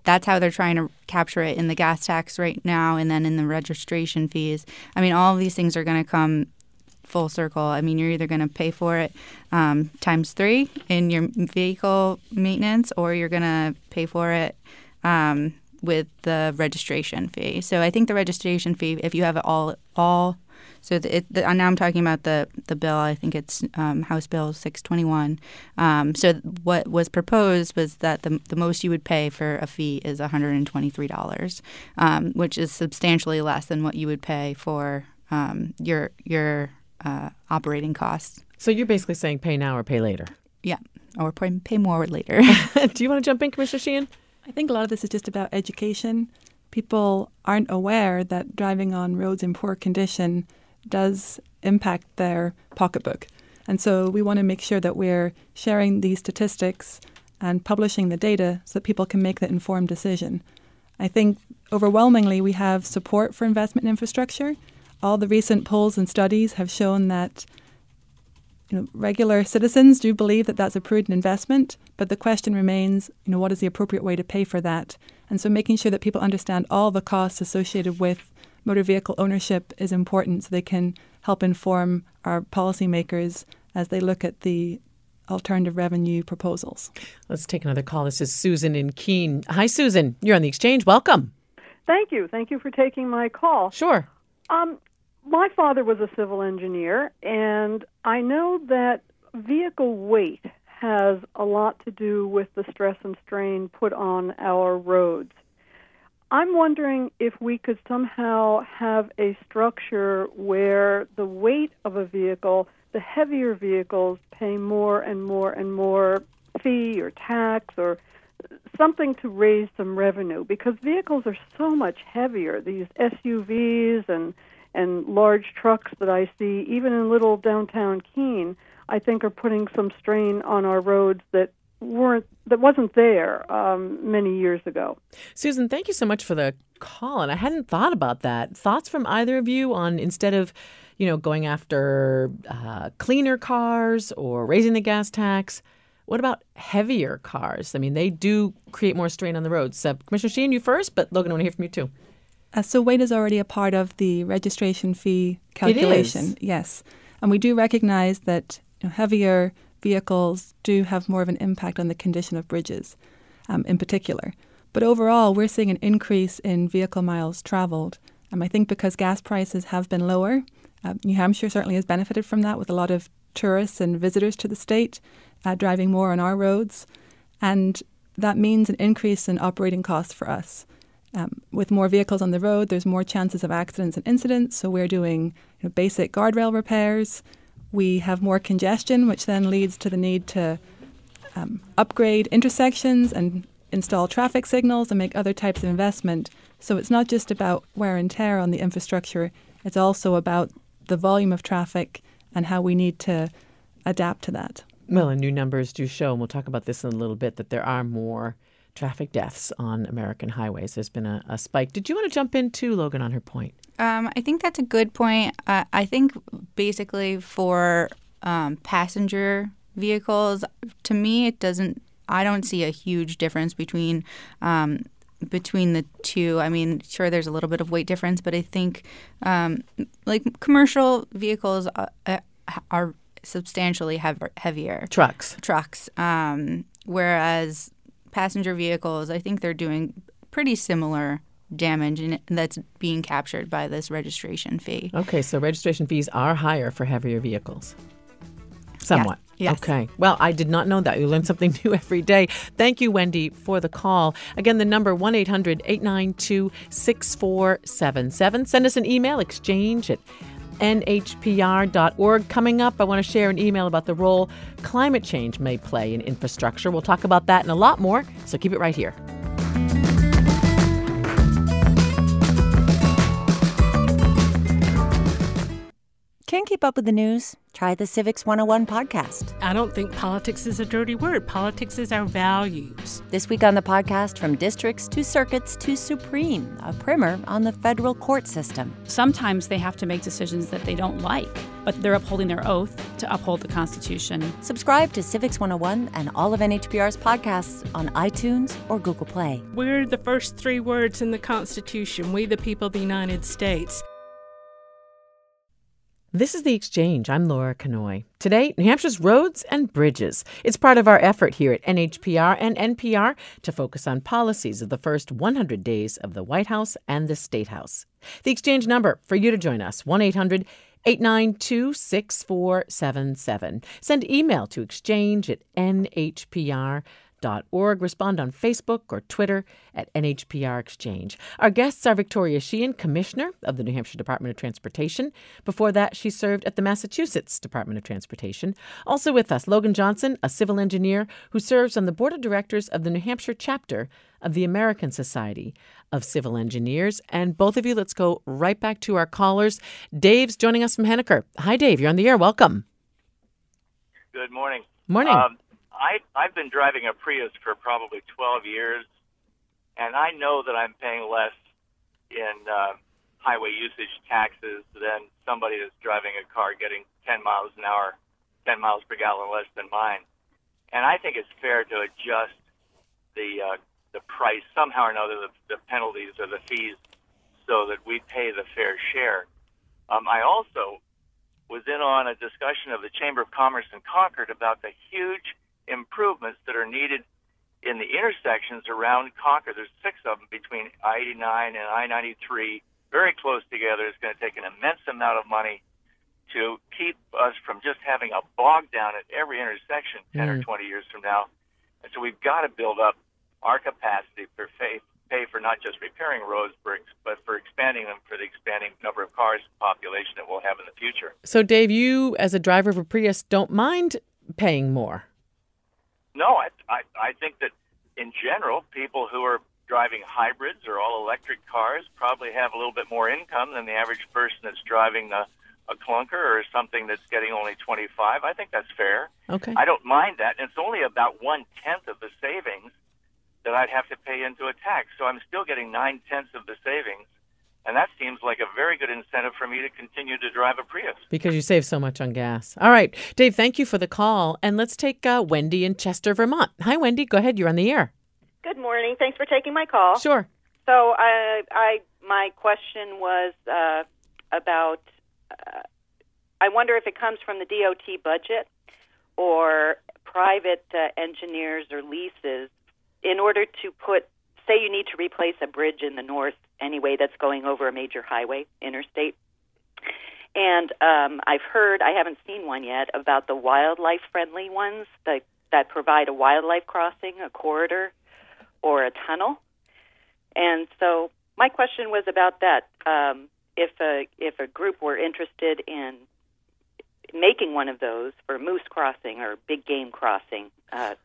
that's how they're trying to capture it in the gas tax right now, and then in the registration fees. I mean, all of these things are going to come full circle. I mean, you're either going to pay for it times 3 in your vehicle maintenance, or you're going to pay for it with the registration fee. So I think the registration fee, if you have it all so now I'm talking about the bill. I think it's House Bill 621. So what was proposed was that the most you would pay for a fee is $123, which is substantially less than what you would pay for your operating costs. So you're basically saying pay now or pay later. Yeah, or pay more later. Do you want to jump in, Commissioner Sheehan? I think a lot of this is just about education. People aren't aware that driving on roads in poor condition does impact their pocketbook. And so we want to make sure that we're sharing these statistics and publishing the data so that people can make the informed decision. I think overwhelmingly we have support for investment in infrastructure. All the recent polls and studies have shown that regular citizens do believe that that's a prudent investment, but the question remains, what is the appropriate way to pay for that? And so making sure that people understand all the costs associated with motor vehicle ownership is important so they can help inform our policymakers as they look at the alternative revenue proposals. Let's take another call. This is Susan in Keene. Hi, Susan. You're on the Exchange. Welcome. Thank you. Thank you for taking my call. Sure. My father was a civil engineer, and I know that vehicle weight has a lot to do with the stress and strain put on our roads. I'm wondering if we could somehow have a structure where the weight of a vehicle, the heavier vehicles, pay more and more and more fee or tax or something to raise some revenue, because vehicles are so much heavier. These SUVs and large trucks that I see, even in little downtown Keene, I think are putting some strain on our roads that wasn't there many years ago. Susan, thank you so much for the call, and I hadn't thought about that. Thoughts from either of you on, instead of going after cleaner cars or raising the gas tax, what about heavier cars? I mean, they do create more strain on the roads. Commissioner Sheehan, you first, but Logan, I want to hear from you too. So weight is already a part of the registration fee calculation. It is. Yes. And we do recognize that heavier vehicles do have more of an impact on the condition of bridges in particular. But overall, we're seeing an increase in vehicle miles traveled. I think because gas prices have been lower, New Hampshire certainly has benefited from that, with a lot of tourists and visitors to the state driving more on our roads. And that means an increase in operating costs for us. With more vehicles on the road, there's more chances of accidents and incidents, so we're doing basic guardrail repairs. We have more congestion, which then leads to the need to upgrade intersections and install traffic signals and make other types of investment. So it's not just about wear and tear on the infrastructure, it's also about the volume of traffic and how we need to adapt to that. Well, and new numbers do show, and we'll talk about this in a little bit, that there are more traffic deaths on American highways. There's been a spike. Did you want to jump in too, Logan, on her point? I think that's a good point. I think basically for passenger vehicles, to me, I don't see a huge difference between the two. I mean, sure, there's a little bit of weight difference, but I think like commercial vehicles are substantially heavier. Trucks. Whereas passenger vehicles, I think they're doing pretty similar damage, and that's being captured by this registration fee. Okay, so registration fees are higher for heavier vehicles. Somewhat. Yes. Okay. Well, I did not know that. You learn something new every day. Thank you, Wendy, for the call. Again, the number 1-800-892-6477. Send us an email, exchange@nhpr.org. Coming up, I want to share an email about the role climate change may play in infrastructure. We'll talk about that and a lot more, so keep it right here. Can't keep up with the news? Try the Civics 101 podcast. I don't think politics is a dirty word. Politics is our values. This week on the podcast, from districts to circuits to Supreme, a primer on the federal court system. Sometimes they have to make decisions that they don't like, but they're upholding their oath to uphold the Constitution. Subscribe to Civics 101 and all of NHPR's podcasts on iTunes or Google Play. We're the first 3 words in the Constitution, we the people of the United States. This is The Exchange. I'm Laura Kanoy. Today, New Hampshire's roads and bridges. It's part of our effort here at NHPR and NPR to focus on policies of the first 100 days of the White House and the State House. The Exchange number for you to join us, 1-800-892-6477. Send email to exchange@nhpr.org. Respond on Facebook or Twitter at NHPR Exchange. Our guests are Victoria Sheehan, Commissioner of the New Hampshire Department of Transportation. Before that, she served at the Massachusetts Department of Transportation. Also with us, Logan Johnson, a civil engineer who serves on the board of directors of the New Hampshire chapter of the American Society of Civil Engineers. And both of you, let's go right back to our callers. Dave's joining us from Henniker. Hi, Dave. You're on the air. Welcome. Good morning. Morning. I've been driving a Prius for probably 12 years, and I know that I'm paying less in highway usage taxes than somebody that's driving a car getting 10 miles an hour, 10 miles per gallon less than mine. And I think it's fair to adjust the price somehow or another, the penalties or the fees, so that we pay the fair share. I also was in on a discussion of the Chamber of Commerce in Concord about the huge improvements that are needed in the intersections around Concord. There's 6 of them between I-89 and I-93, very close together. It's going to take an immense amount of money to keep us from just having a bog down at every intersection 10 or 20 years from now. And so we've got to build up our capacity for pay for not just repairing roads, but for expanding them for the expanding number of cars population that we'll have in the future. So, Dave, you, as a driver of a Prius, don't mind paying more? No, I think that in general, people who are driving hybrids or all-electric cars probably have a little bit more income than the average person that's driving a clunker or something that's getting only 25. I think that's fair. Okay. I don't mind that. And it's only about 1/10 of the savings that I'd have to pay into a tax. So I'm still getting 9/10 of the savings. And that seems like a very good incentive for me to continue to drive a Prius. Because you save so much on gas. All right. Dave, thank you for the call. And let's take Wendy in Chester, Vermont. Hi, Wendy. Go ahead. You're on the air. Good morning. Thanks for taking my call. Sure. So my question was about, I wonder if it comes from the DOT budget or private engineers or leases in order to put, say you need to replace a bridge in the north anyway that's going over a major highway, interstate. And I've heard, I haven't seen one yet, about the wildlife-friendly ones that provide a wildlife crossing, a corridor, or a tunnel. And so my question was about that. If a group were interested in making one of those for moose crossing or big game crossing,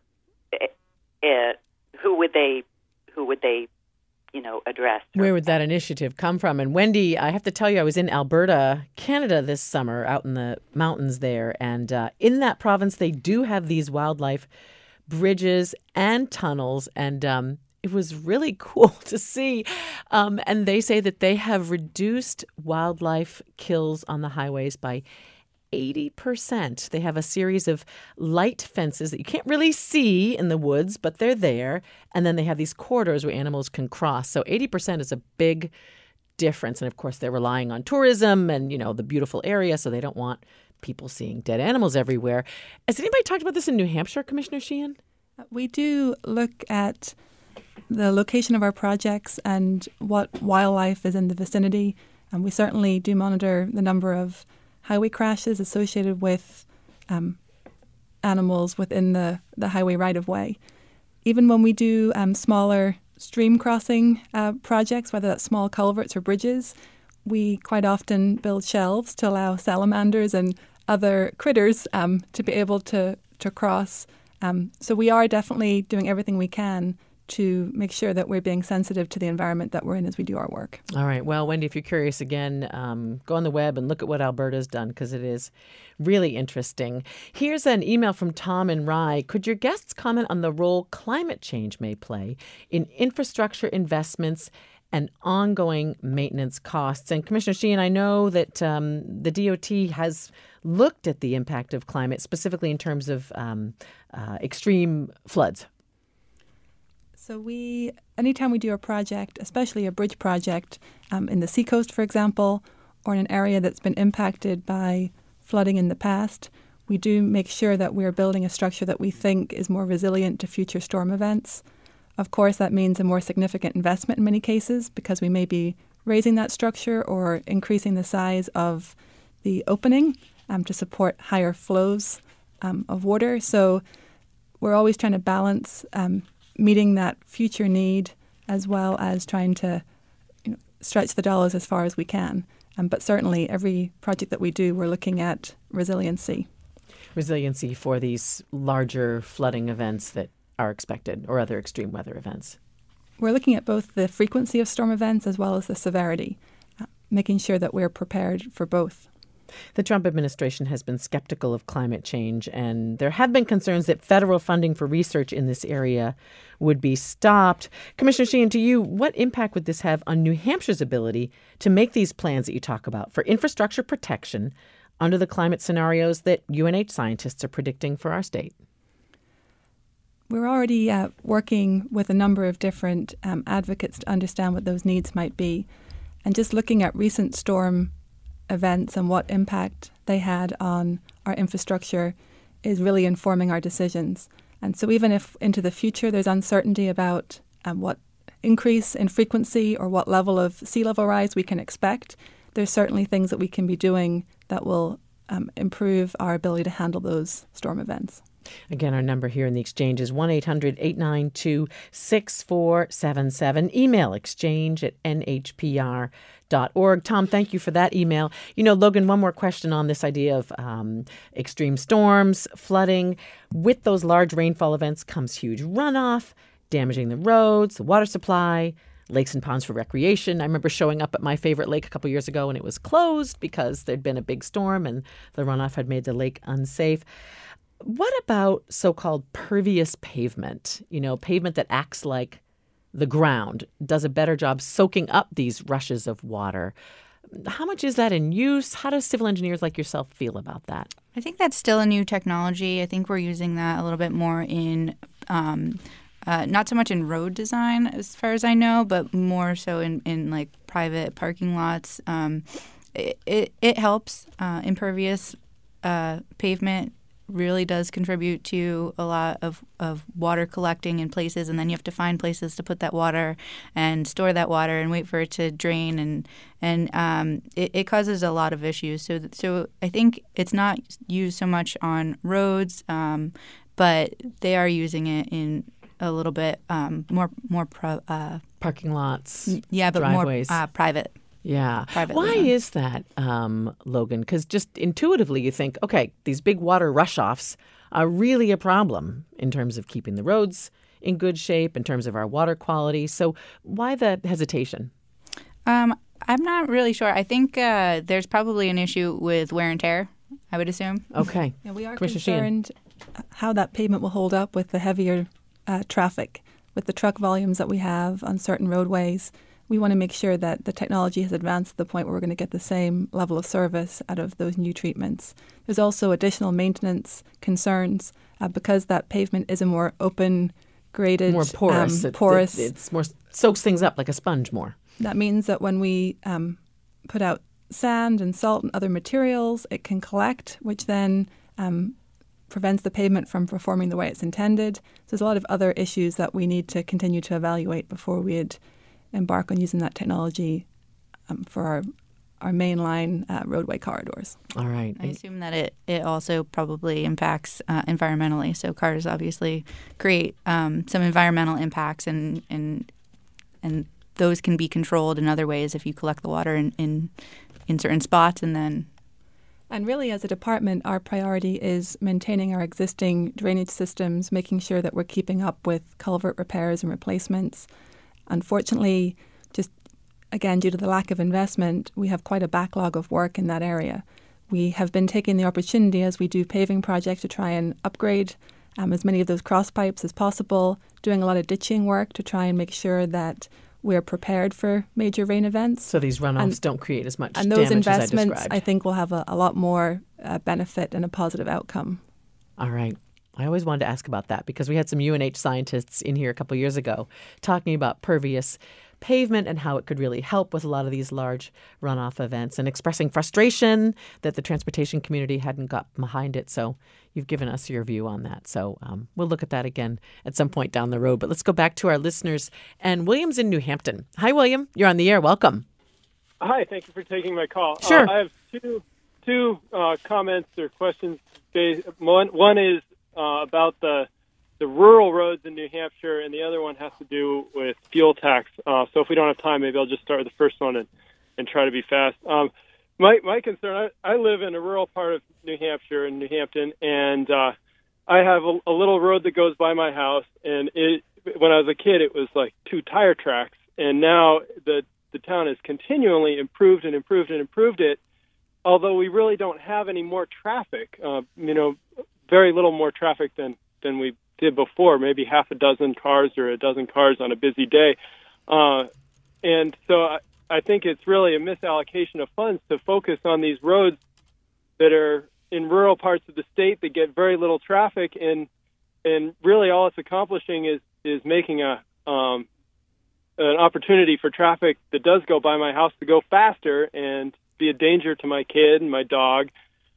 who would they address? Where would that initiative come from? And Wendy, I have to tell you, I was in Alberta, Canada this summer, out in the mountains there. And in that province, they do have these wildlife bridges and tunnels. And it was really cool to see. And they say that they have reduced wildlife kills on the highways by 80%. They have a series of light fences that you can't really see in the woods, but they're there. And then they have these corridors where animals can cross. So 80% is a big difference. And of course, they're relying on tourism and, the beautiful area. So they don't want people seeing dead animals everywhere. Has anybody talked about this in New Hampshire, Commissioner Sheehan? We do look at the location of our projects and what wildlife is in the vicinity. And we certainly do monitor the number of highway crashes associated with animals within the highway right-of-way. Even when we do smaller stream crossing projects, whether that's small culverts or bridges, we quite often build shelves to allow salamanders and other critters to be able to cross. So we are definitely doing everything we can to make sure that we're being sensitive to the environment that we're in as we do our work. All right. Well, Wendy, if you're curious again, go on the web and look at what Alberta's done, because it is really interesting. Here's an email from Tom in Rye. Could your guests comment on the role climate change may play in infrastructure investments and ongoing maintenance costs. And Commissioner Sheehan, I know that the DOT has looked at the impact of climate, specifically in terms of extreme floods. So anytime we do a project, especially a bridge project in the seacoast, for example, or in an area that's been impacted by flooding in the past, we do make sure that we're building a structure that we think is more resilient to future storm events. Of course, that means a more significant investment in many cases because we may be raising that structure or increasing the size of the opening to support higher flows of water. So we're always trying to balance meeting that future need as well as trying to stretch the dollars as far as we can. But certainly every project that we do, we're looking at resiliency. Resiliency for these larger flooding events that are expected or other extreme weather events. We're looking at both the frequency of storm events as well as the severity, making sure that we're prepared for both. The Trump administration has been skeptical of climate change, and there have been concerns that federal funding for research in this area would be stopped. Commissioner Sheehan, to you, what impact would this have on New Hampshire's ability to make these plans that you talk about for infrastructure protection under the climate scenarios that UNH scientists are predicting for our state? We're already working with a number of different advocates to understand what those needs might be. And just looking at recent storm events and what impact they had on our infrastructure is really informing our decisions. And so even if into the future there's uncertainty about what increase in frequency or what level of sea level rise we can expect, there's certainly things that we can be doing that will improve our ability to handle those storm events. Again, our number here in the Exchange is 1-800-892-6477. Email exchange@nhpr.org. Tom, thank you for that email. Logan, one more question on this idea of extreme storms, flooding. With those large rainfall events comes huge runoff, damaging the roads, the water supply, lakes and ponds for recreation. I remember showing up at my favorite lake a couple years ago and it was closed because there'd been a big storm and the runoff had made the lake unsafe. What about so-called pervious pavement? Pavement that acts like the ground, does a better job soaking up these rushes of water. How much is that in use? How do civil engineers like yourself feel about that? I think that's still a new technology. I think we're using that a little bit more in not so much in road design as far as I know, but more so in like private parking lots. It helps. Impervious pavement really does contribute to a lot of water collecting in places, and then you have to find places to put that water and store that water and wait for it to drain, and it causes a lot of issues. So I think it's not used so much on roads, but they are using it in a little bit more parking lots, but driveways. More private. Yeah. Why is that, Logan? Because just intuitively you think, okay, these big water rush-offs are really a problem in terms of keeping the roads in good shape, in terms of our water quality. So why the hesitation? I'm not really sure. I think there's probably an issue with wear and tear, I would assume. Okay. Yeah, we are concerned how that pavement will hold up with the heavier traffic, with the truck volumes that we have on certain roadways. We want to make sure that the technology has advanced to the point where we're going to get the same level of service out of those new treatments. There's also additional maintenance concerns because that pavement is a more open, graded, more porous. It's more soaks things up like a sponge more. That means that when we put out sand and salt and other materials, it can collect, which then prevents the pavement from performing the way it's intended. So there's a lot of other issues that we need to continue to evaluate before we'd embark on using that technology for our mainline roadway corridors. All right. I assume that it also probably impacts environmentally. So cars obviously create some environmental impacts, and those can be controlled in other ways if you collect the water in certain spots and then. And really, as a department, our priority is maintaining our existing drainage systems, making sure that we're keeping up with culvert repairs and replacements. Unfortunately, just again, due to the lack of investment, we have quite a backlog of work in that area. We have been taking the opportunity as we do paving projects to try and upgrade as many of those cross pipes as possible, doing a lot of ditching work to try and make sure that we're prepared for major rain events. So these runoffs don't create as much and those damage investments, as I described. I think, will have a lot more benefit and a positive outcome. All right. I always wanted to ask about that because we had some UNH scientists in here a couple years ago talking about pervious pavement and how it could really help with a lot of these large runoff events and expressing frustration that the transportation community hadn't got behind it. So you've given us your view on that. So we'll look at that again at some point down the road. But let's go back to our listeners. And William's in New Hampton. Hi, William. You're on the air. Welcome. Hi. Thank you for taking my call. Sure. I have two comments or questions. One is about the rural roads in New Hampshire, and the other one has to do with fuel tax. So if we don't have time, maybe I'll just start with the first one and try to be fast. My concern, I live in a rural part of New Hampshire, in New Hampton, and I have a little road that goes by my house, and when I was a kid, it was like 2 tire tracks, and now the town has continually improved it, although we really don't have any more traffic, very little more traffic than we did before, maybe half a dozen cars or a dozen cars on a busy day. And so I think it's really a misallocation of funds to focus on these roads that are in rural parts of the state that get very little traffic, and really all it's accomplishing is making an opportunity for traffic that does go by my house to go faster and be a danger to my kid and my dog.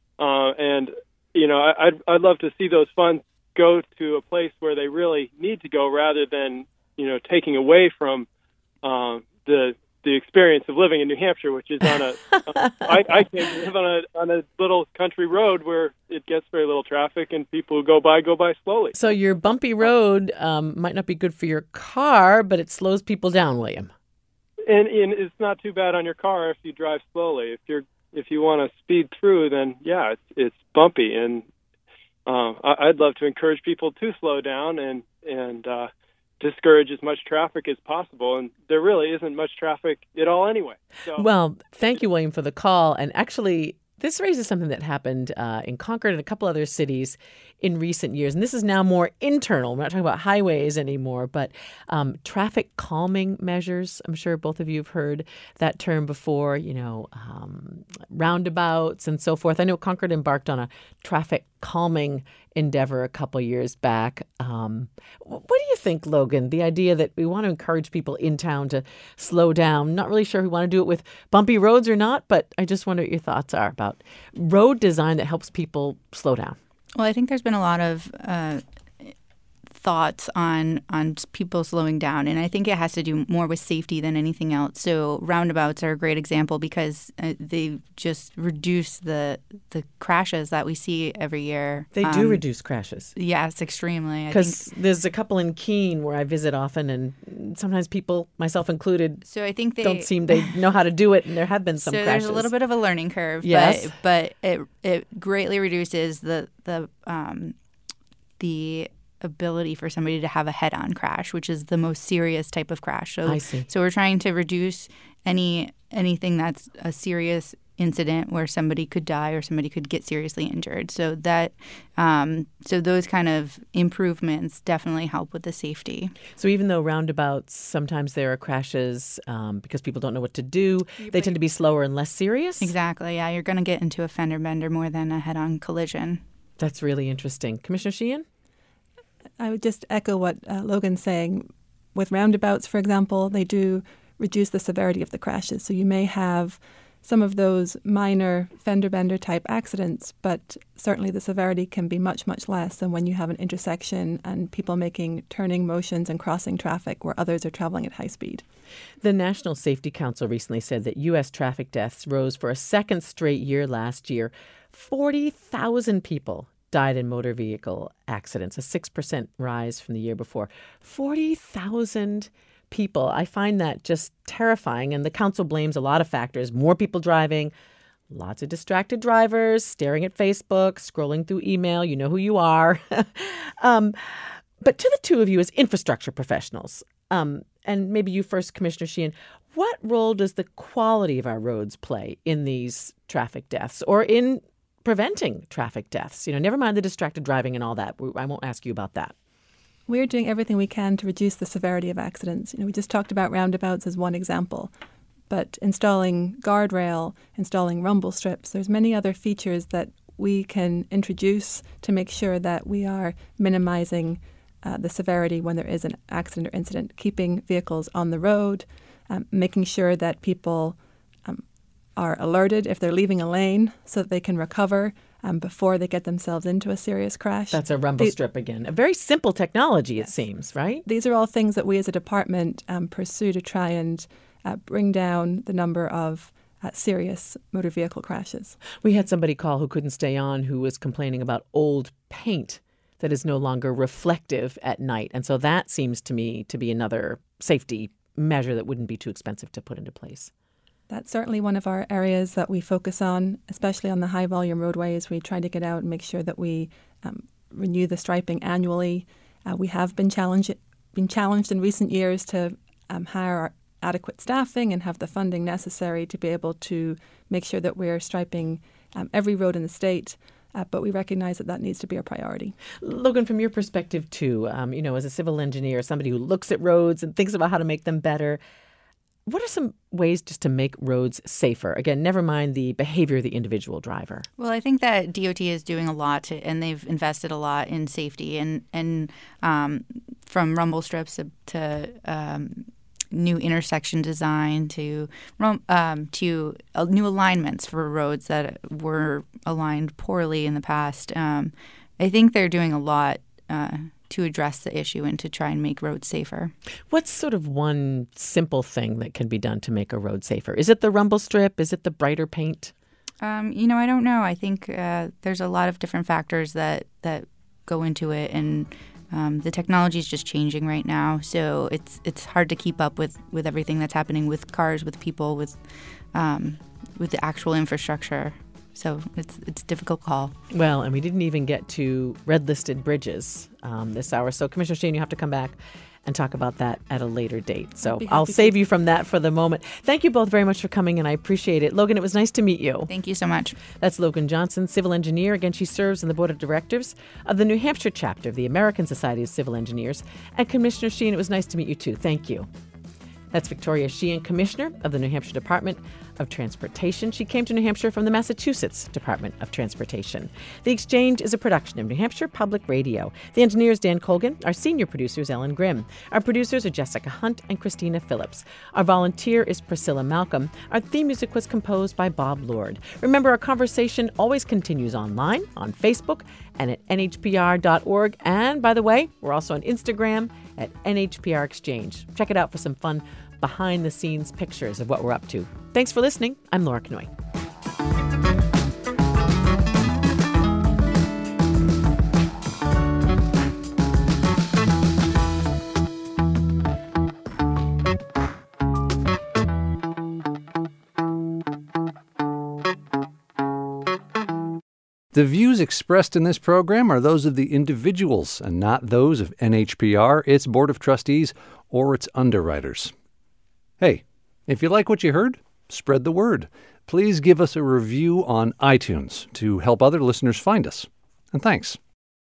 I'd love to see those funds go to a place where they really need to go, rather than taking away from the experience of living in New Hampshire, which is on I can't live on a little country road where it gets very little traffic and people who go by slowly. So your bumpy road might not be good for your car, but it slows people down, William. And it's not too bad on your car if you drive slowly. If you want to speed through, then yeah, it's bumpy, and I'd love to encourage people to slow down and discourage as much traffic as possible. And there really isn't much traffic at all anyway. So. Well, thank you, William, for the call. And actually, this raises something that happened in Concord and a couple other cities in recent years. And this is now more internal. We're not talking about highways anymore, but traffic calming measures. I'm sure both of you have heard that term before, roundabouts and so forth. I know Concord embarked on a traffic calming endeavor a couple years back. What do you think, Logan? The idea that we want to encourage people in town to slow down. Not really sure we want to do it with bumpy roads or not, but I just wonder what your thoughts are about road design that helps people slow down. Well, I think there's been a lot of thoughts on people slowing down, and I think it has to do more with safety than anything else. So roundabouts are a great example because they just reduce the crashes that we see every year. They do reduce crashes. Yes, extremely. Because there's a couple in Keene where I visit often, and sometimes people, myself included, so I think don't seem they know how to do it, and there have been some crashes. There's a little bit of a learning curve, yes, but it greatly reduces the ability for somebody to have a head-on crash, which is the most serious type of crash. So, I see. So we're trying to reduce anything that's a serious incident where somebody could die or somebody could get seriously injured. So that so those kind of improvements definitely help with the safety. So even though roundabouts, sometimes there are crashes because people don't know what to do, they tend to be slower and less serious? Exactly. Yeah, you're going to get into a fender bender more than a head-on collision. That's really interesting. Commissioner Sheehan? I would just echo what Logan's saying. With roundabouts, for example, they do reduce the severity of the crashes. So you may have some of those minor fender bender type accidents, but certainly the severity can be much, much less than when you have an intersection and people making turning motions and crossing traffic where others are traveling at high speed. The National Safety Council recently said that U.S. traffic deaths rose for a second straight year last year. 40,000 people died in motor vehicle accidents, a 6% rise from the year before. 40,000 people. I find that just terrifying. And the council blames a lot of factors. More people driving, lots of distracted drivers, staring at Facebook, scrolling through email. You know who you are. But to the two of you as infrastructure professionals, and maybe you first, Commissioner Sheehan, what role does the quality of our roads play in these traffic deaths or in preventing traffic deaths? Never mind the distracted driving and all that. I won't ask you about that. We're doing everything we can to reduce the severity of accidents. We just talked about roundabouts as one example, but installing guardrail, installing rumble strips, there's many other features that we can introduce to make sure that we are minimizing the severity when there is an accident or incident, keeping vehicles on the road, making sure that people are alerted if they're leaving a lane so that they can recover before they get themselves into a serious crash. That's a rumble strip again. A very simple technology, it seems, right? These are all things that we as a department pursue to try and bring down the number of serious motor vehicle crashes. We had somebody call who couldn't stay on who was complaining about old paint that is no longer reflective at night. And so that seems to me to be another safety measure that wouldn't be too expensive to put into place. That's certainly one of our areas that we focus on, especially on the high-volume roadways. We try to get out and make sure that we renew the striping annually. We have been challenged in recent years to hire adequate staffing and have the funding necessary to be able to make sure that we're striping every road in the state. But we recognize that needs to be a priority. Logan, from your perspective, too, as a civil engineer, somebody who looks at roads and thinks about how to make them better, what are some ways just to make roads safer? Again, never mind the behavior of the individual driver. Well, I think that DOT is doing a lot, and they've invested a lot in safety, and from rumble strips to new intersection design to new alignments for roads that were aligned poorly in the past. I think they're doing a lot to address the issue and to try and make roads safer. What's sort of one simple thing that can be done to make a road safer? Is it the rumble strip? Is it the brighter paint? I don't know. I think there's a lot of different factors that go into it, and the technology is just changing right now, so it's hard to keep up with everything that's happening with cars, with people, with the actual infrastructure. So it's a difficult call. Well, and we didn't even get to red-listed bridges this hour. So, Commissioner Sheehan, you have to come back and talk about that at a later date. So I'll save you from that for the moment. Thank you both very much for coming, and I appreciate it. Logan, it was nice to meet you. Thank you so much. That's Logan Johnson, civil engineer. Again, she serves on the board of directors of the New Hampshire chapter of the American Society of Civil Engineers. And Commissioner Sheehan, it was nice to meet you too. Thank you. That's Victoria Sheehan, Commissioner of the New Hampshire Department of Transportation. She came to New Hampshire from the Massachusetts Department of Transportation. The Exchange is a production of New Hampshire Public Radio. The engineer is Dan Colgan. Our senior producer is Ellen Grimm. Our producers are Jessica Hunt and Christina Phillips. Our volunteer is Priscilla Malcolm. Our theme music was composed by Bob Lord. Remember, our conversation always continues online, on Facebook, and at nhpr.org. And by the way, we're also on Instagram at NHPR Exchange. Check it out for some fun behind-the-scenes pictures of what we're up to. Thanks for listening. I'm Laura Knoy. The views expressed in this program are those of the individuals and not those of NHPR, its Board of Trustees, or its underwriters. Hey, if you like what you heard, spread the word. Please give us a review on iTunes to help other listeners find us. And thanks.